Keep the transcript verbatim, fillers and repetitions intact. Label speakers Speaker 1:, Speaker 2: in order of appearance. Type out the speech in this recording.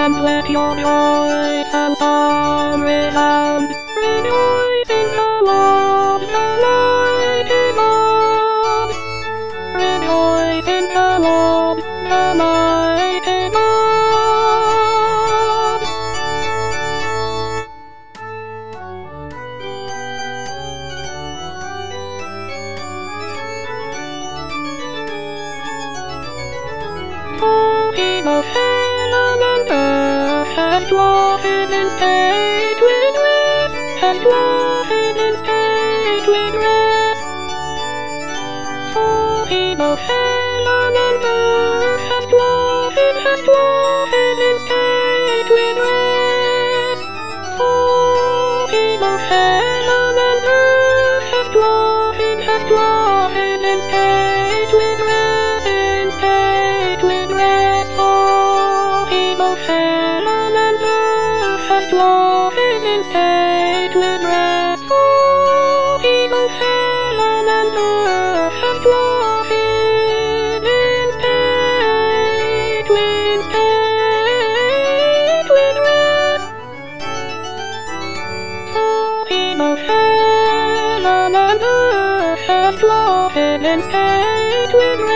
Speaker 1: and let your joy and song resound. Rejoice in the Lord, the mighty God. Rejoice in the Lord, the mighty God. Of heaven and earth has dwelt in state with rest, has dwelt in state with rest. For he of heaven and earth has dwelt in, has dwelt in state with rest. For he of heaven and earth has dwelt in, has dwelt in state with rest, in state with rest. Of heaven and earth has dwelt in state with rest. Oh, he of heaven and earth has dwelt in state, with state with rest. Oh, he of heaven and earth has dwelt in state with rest.